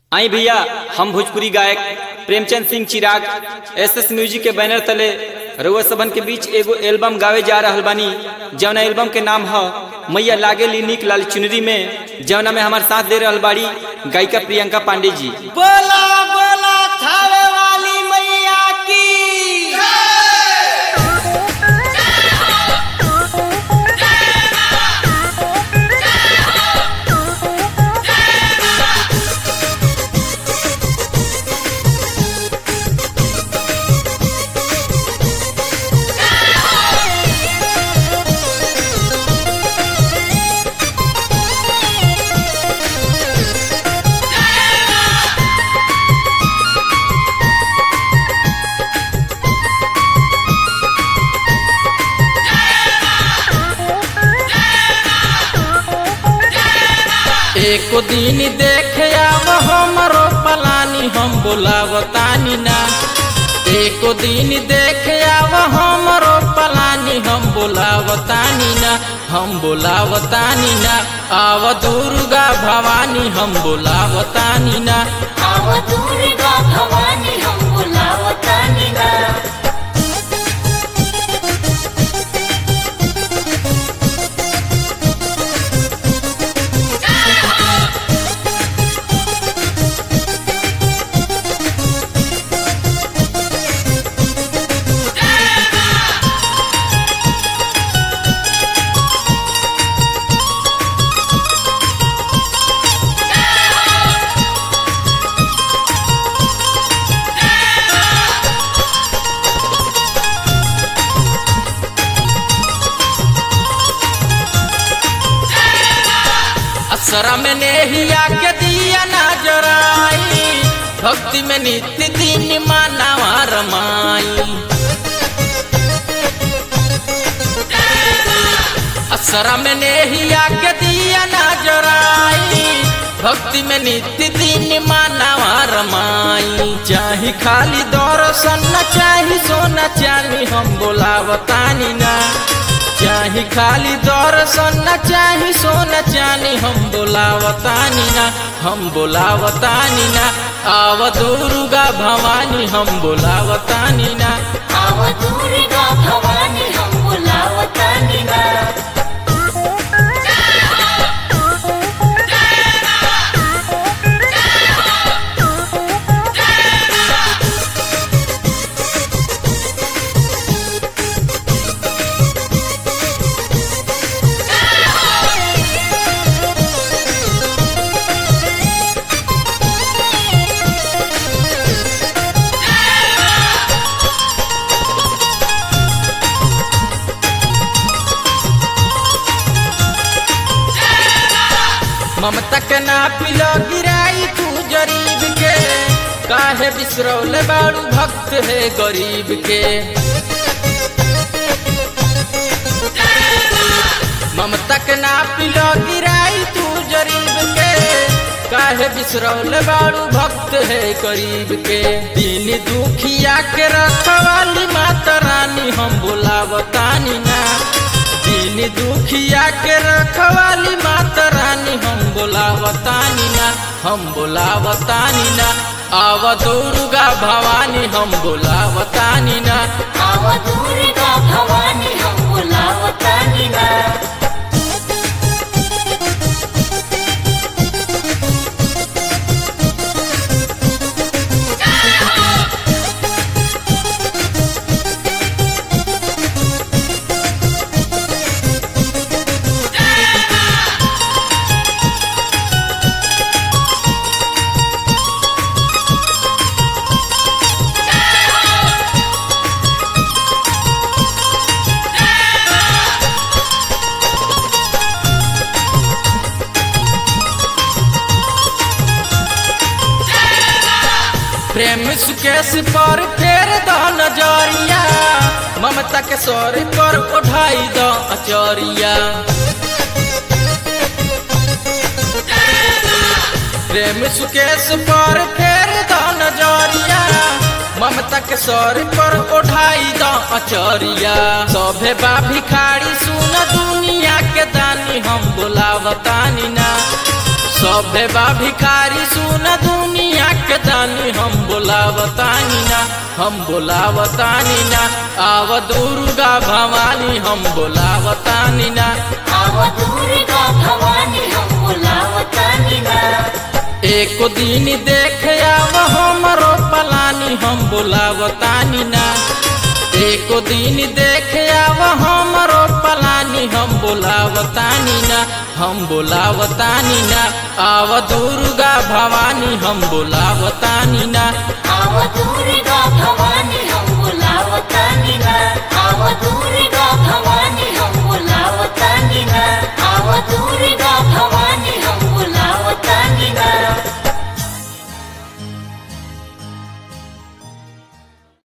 आई भैया, हम भोजपुरी गायक प्रेमचंद सिंह चिराग एसएस म्यूजिक के बैनर तले रउआ सबन के बीच एगो एल्बम गावे जा रहल बानी। जौना एल्बम के नाम है मैया लागे ली नीक लाल चुनरी में, जौना में हमारे साथ दे रहल बाड़ी गायिका प्रियंका पांडे जी। बोला बोला थावे वाली मैया की। एको दिन देखे आव हमरो पलानी, हम बोलावतानी ना। एको दिन देखे आव हमरो पलानी, हम बोलावतानी ना। हम बोलावतानी ना। आव दुर्गा भवानी, हम बोलावतानी ना। आव दुर्गा भवानी, हम बोलावतानी ना। अक्षरा में नेहिया के दिया ना जराई, भक्ति में नित्य दिन मानवा रमाई। अक्षरा में नेहिया के दिया ना जराई, भक्ति में नित्य दिन मानवा रमाई। चाहे खाली दर्शन न चाही सोना चांदी, हम बोलावतानी ना। चाहे खाली दर्शन न चाही सोना चांदी, हम बोलावतानी ना। हम बोलावतानी ना। आव दुर्गा भवानी, हम बोलावतानी ना। आव दुर्गा भवानी, हम बोलावतानी ना। ममता के ना पिलो गिराई तू गरीब के, काहे बिसरौल बाड़ू भक्त है गरीब के। ममता के ना पिलो गिराई तू गरीब के, काहे बिसरौल बाड़ू भक्त है गरीब के। दीन दुखिया के रखवाली माता रानी, हम बोलावतानी ना। दीन दुखिया के रखवाली माता रानी, हम बोलावतानी ना। हम बोलावतानी ना। आव दुर्गा भवानी, हम बोलावतानी ना। आव दुर्गा भवानी, हम बोलावतानी ना। प्रेम सुकेश पर फेर द नजरिया, ममता के सर पर उठाई द अचरिया। प्रेम सुकेश पर फेर द नजरिया, ममता के सर पर उठाई द अचरिया। सभे बा भिखारी सुन दुनिया के दानी, हम बोलावतानी ना। सभे बा भिखारी सुन दुनिया रानी हम बोलावतानी ना, हम बोलावतानी ना। आव दुर्गा भवानी हम बोलावतानी ना, आव दुर्गा भवानी हम बोलावतानी ना। एको दिन देख आव हमरो पलानी हम बोलावतानी ना, एको दिन देख आव हमरो पलानी हम बोलावतानी ना, हम बोलावतानी ना। आव दुर्गा भवानी हम बोलावतानी ना, आव दुर्गा भवानी